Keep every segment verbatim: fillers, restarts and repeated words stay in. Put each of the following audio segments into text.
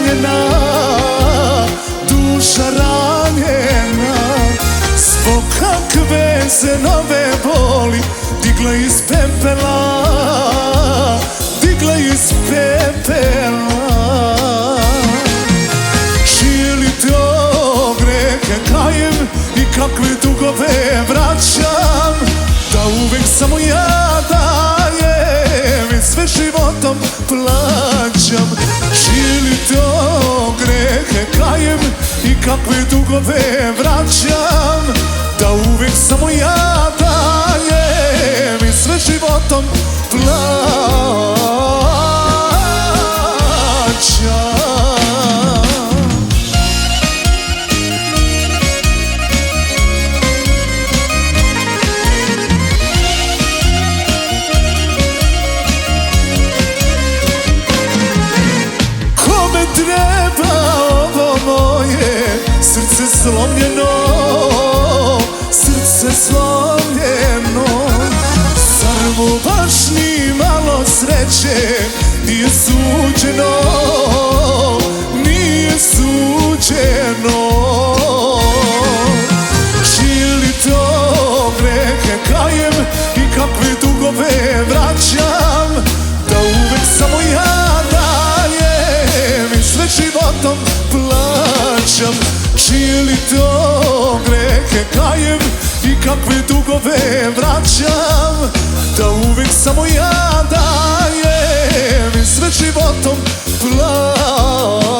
ranjena, duša ranjena. Zbog kakve se nove boli digla iz pepela, digla iz pepela. Čije li to grehe kajem i kakve dugove vraćam, da uvek samo ja dajem i sve životom plaćam. Čije li to grehe kajem i kakve dugove vraćam, da uvek samo ja dajem i sve životom plaćam. Kome treba ovo moje srce slomljeno, srce slomljeno? Zar mu baš ni malo sreće nije suđeno, nije suđeno? Čije li to grehe kajem i kakve dugove vraćam, da uvek samo ja dajem i sve životom plaćam. Čije li to grehe kajem i kakve dugove vraćam, da uvek samo ja dajem i sve životom plaćam.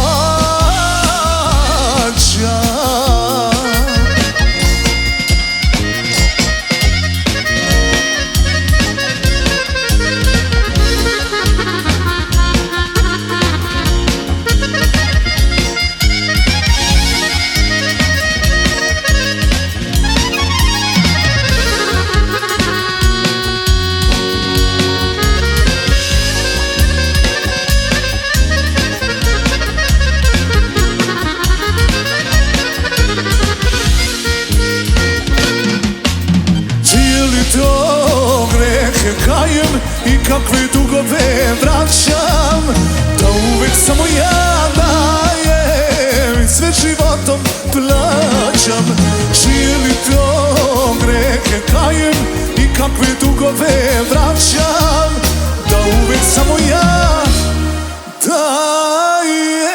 To grehe kajem i kakve dugove vraćam, da uvek samo ja dajem i sve životom plaćam. Čije li to grehe kajem i kakve dugove vraćam, da uvek samo ja dajem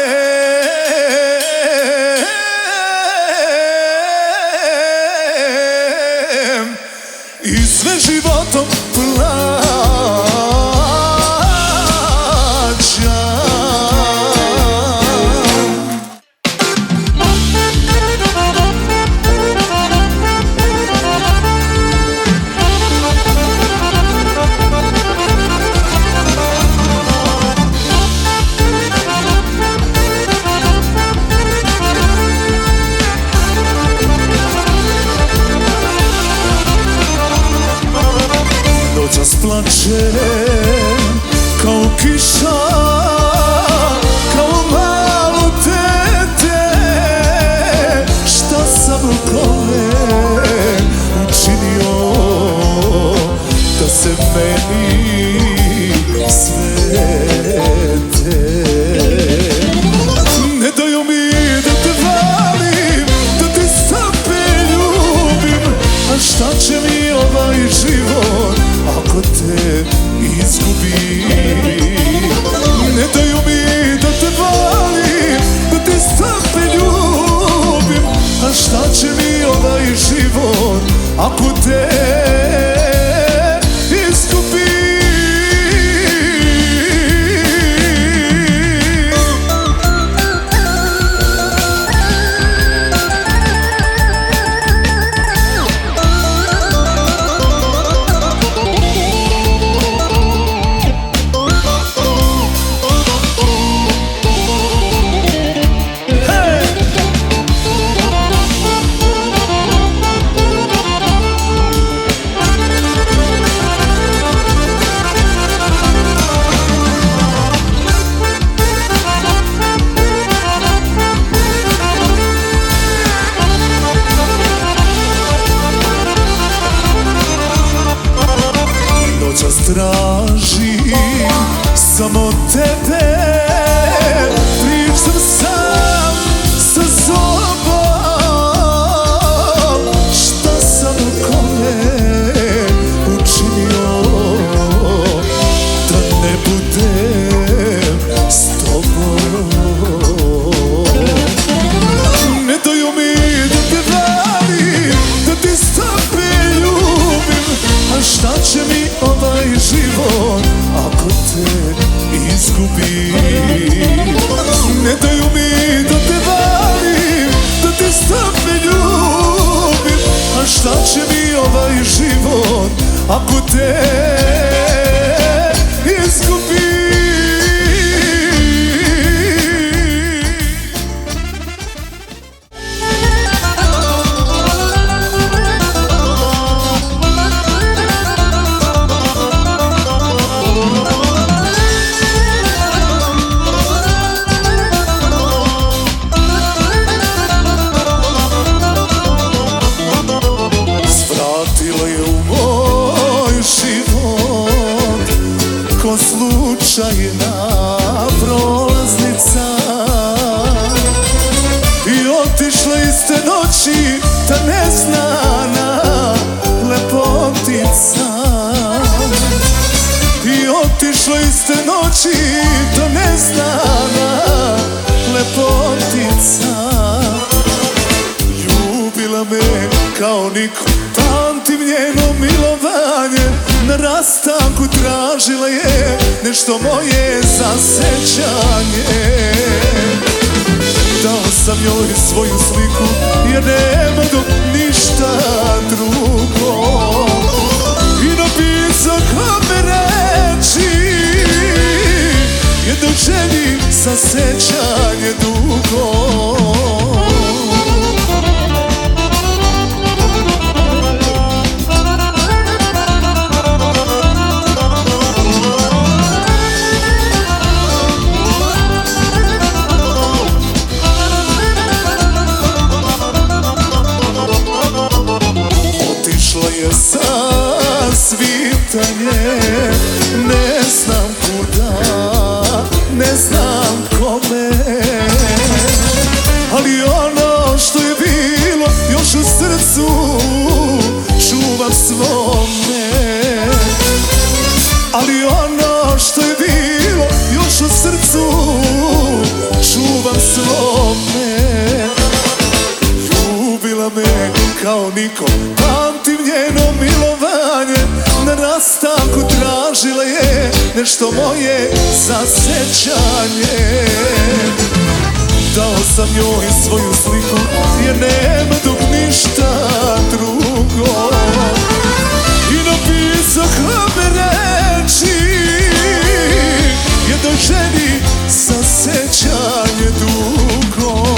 i sve životom plaćam. Noćas plače kao kiša, kao malo dete. Šta sam kome učinio da se meni svete? Ne daju mi da te valim, da te sape ljubim, a šta će mi ovaj život ako te izgubim? izgubim. Ne daju mi da te volim, da te strpe ljubim. A šta će mi ovaj život ako te izgubim? Slučajna prolaznica i otišla iste noći ta neznana lepotica. I otišla iste noći ta neznana lepotica. Ljubila me kao niko, pamtim njeno milovanje. Na rastanku tražila je nešto moje za sećanje. Dao sam joj svoju sliku jer nema dok ništa drugo. I napisao kome reći jedno želji za sećanje dugo. Svitanje, ne znam kuda, ne znam kome, ali ono što je bilo još u srcu čuvam svome. Ali ono što je bilo još u srcu čuvam svome. Ljubila me kao niko, pamtim njeno milovanje. Na rastanku tražila je nešto moje za sećanje. Dao sam joj svoju sliku jer nema dok ništa drugo. I napisao kome reći jednoj ženi za sećanje dugo.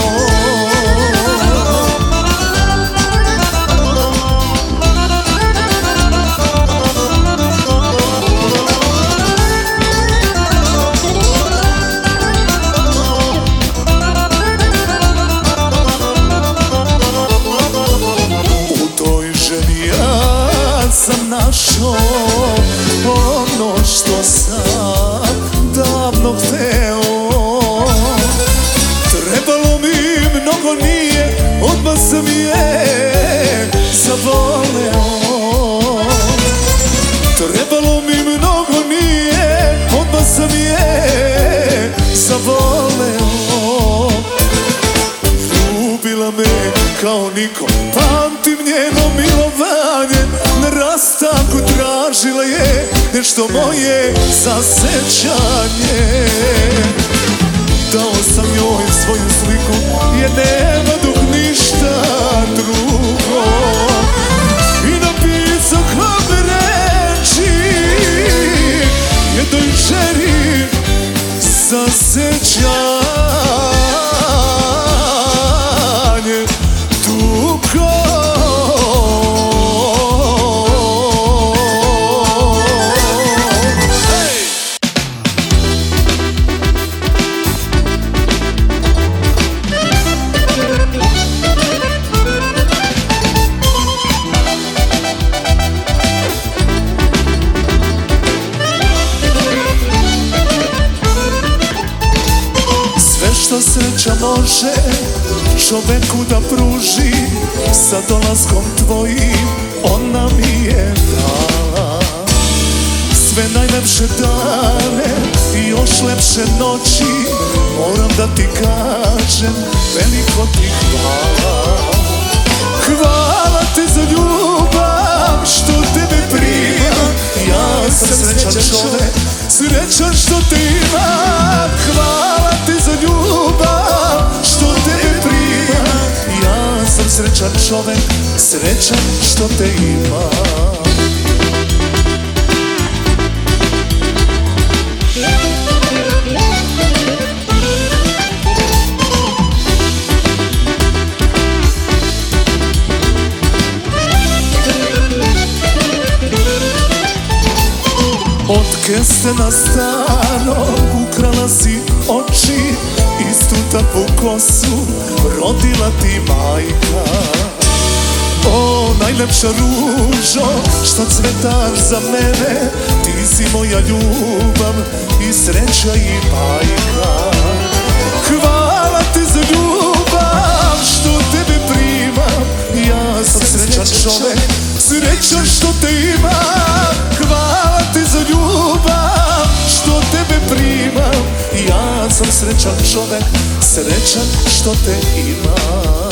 Sam našao ono što sam davno hteo. Trebalo mi mnogo nije, odmah sam je zavoleo. Trebalo mi mnogo nije, odmah sam je zavoleo. Ljubila me kao niko, pamtim njeno milovanje. Na rastanku tražila je nešto moje za sećanje. Dao sam joj svoju sliku jer nema dok ništa drugo. I napisao kome reći jednoj ženi za sećanje dugo. Što sreća može čoveku da pruži, sa dolaskom tvojim ona mi je dala sve najlepše dane i još lepše noći. Moram da ti kažem, veliko ti hvala. Hvala ti za ljubav što tebe primam. Ja sam srećan čovek, srećan što te imam. srećan čovek, srećan što te ima. Od kestena starom ukrala si oči, istu takvu kosu rodila ti majka. O, najlepša ružo, što cvetaš za mene, ti si moja ljubav i sreća i bajka. Hvala ti za ljubav što tebe primam, ja sam srećan čovek, srećan što te imam. Hvala ti za ljubav što tebe primam, ja sam srećan čovek, srećan što te imam.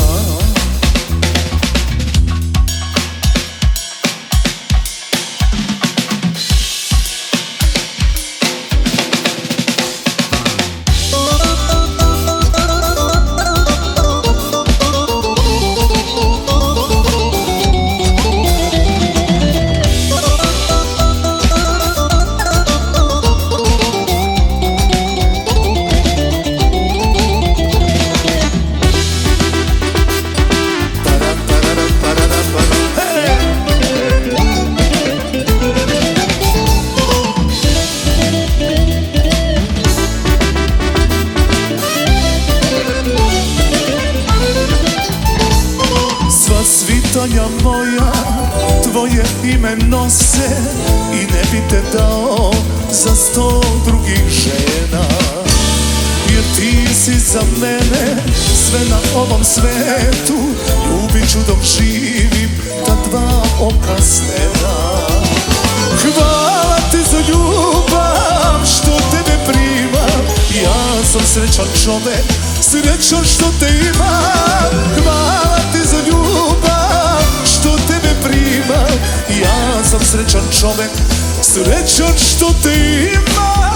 Svitanja moja, tvoje ime nose i ne bi te dao za sto drugih žena. Jer ti si za mene sve na ovom svetu, ljubit ću dok živim ta dva oka snena. Hvala ti za ljubav što tebe primam, ja sam srećan čovek, srećan što te imam. Hvala ti za ljubav što tebe primam, ja sam srećan čovek, srećan što te imam.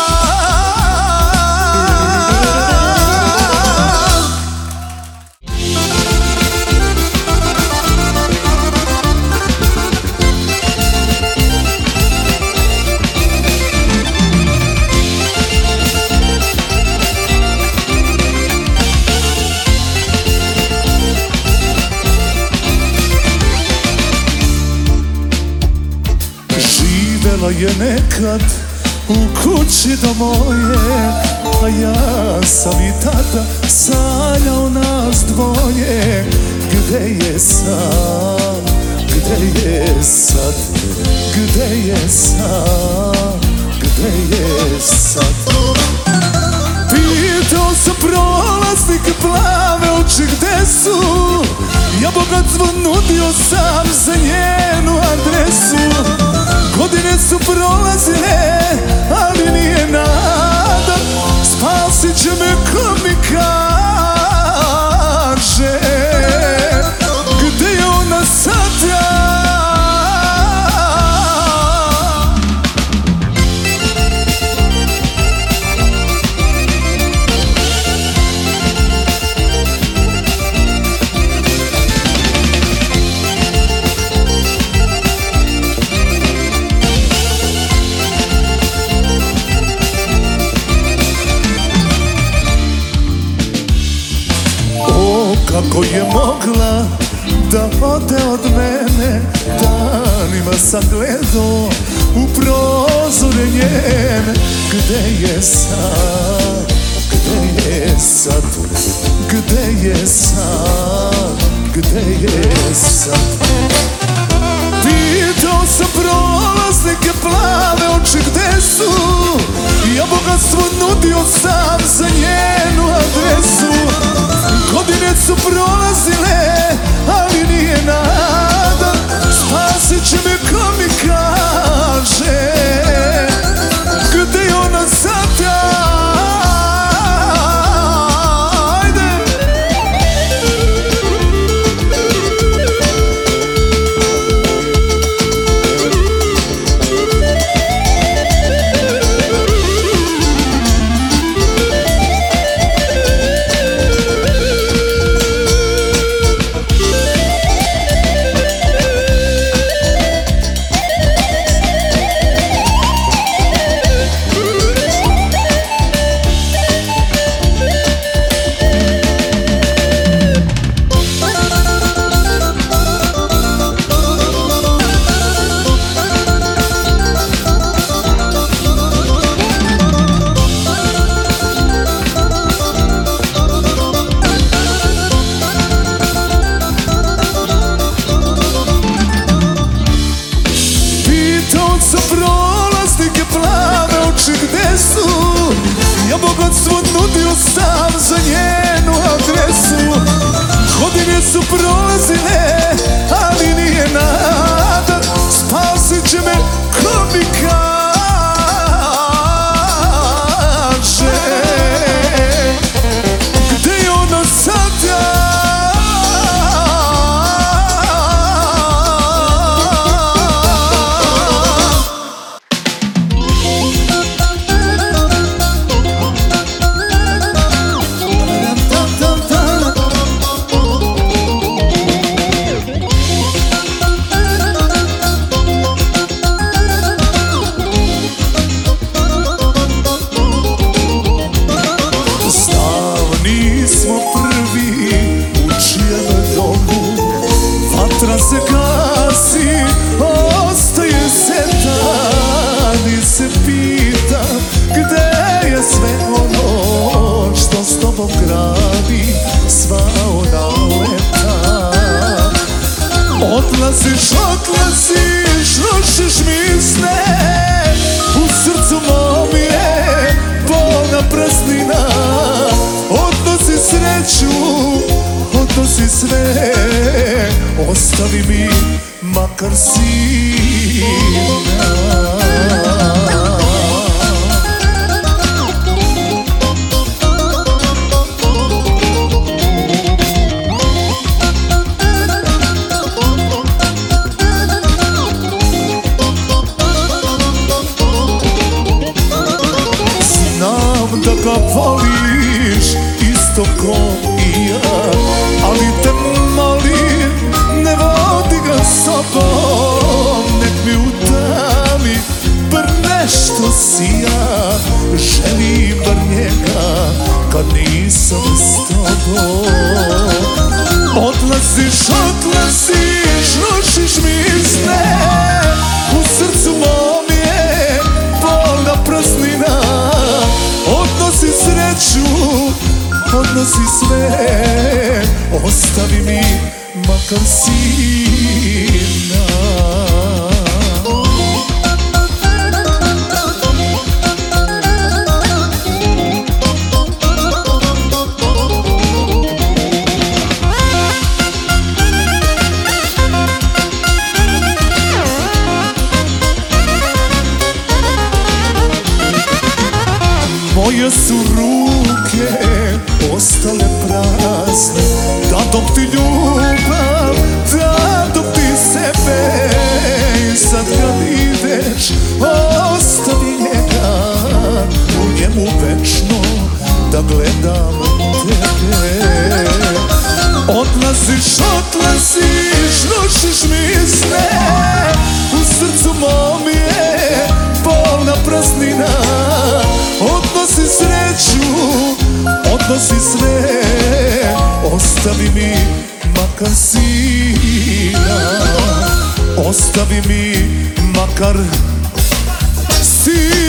Živela je nekad u kući do moje, a ja sam i tada sanjao nas dvoje. Gde je sad, gde je sad, gde je sad, gde je sad? Pitao sam prolaznike plave oči gde su, ja bogatstvo nudio sam za njenu adresu. Godine su prolazile, ali nije nada, spasit će me ko mi kaže. Gde je ona sada? Kako je mogla da ode od mene, danima sam gledao u prozore njene. Gde je sad, gde je sad, gde je sad, gde je sad? Pitao sam prolaznike plave oči gde su, ja bogatstvo nudio sam za njenu adresu. Godine su prolazile, ali nije nada, spasit će me ko mi kaže. Gde je ona sada? Ajde! sam za njenu adresu. Godine su prolazile, ali nije nada. Spasit će me ko mi kaže. Gde je ona sada? Vatra se gasi, ostaje se dan i se pitam gde je sve ono što s tobom gradi sva ona leta. Odlaziš, odlaziš, rušiš mi sne, u srcu mom je bolna praznina. Odnosi sreću, odnosi sve, ostavi mi makar sina. Znam da ga voliš isto ko i ja, ali te molim, ne vodi ga sobom. Nek mi udali bar nešto sija, želim bar njega kad nisam s tobom. Odlaziš, odlaziš, rušiš mi sne, u srcu mom je bolna praznina. Odnosi sreću, odnosi sve, ostavi mi makar sina. Moje su ruke ostale prazne, dadom ti ljubav, dadom ti sebe. I sad kad ideš, ostavi njega, u njemu večno da gledam tebe. Odlaziš, odlaziš, rušiš mi sne, u srcu mom je bolna praznina. Odnosi sreću, odnosi sve, ostavi mi makar sina. Ostavi mi makar sina.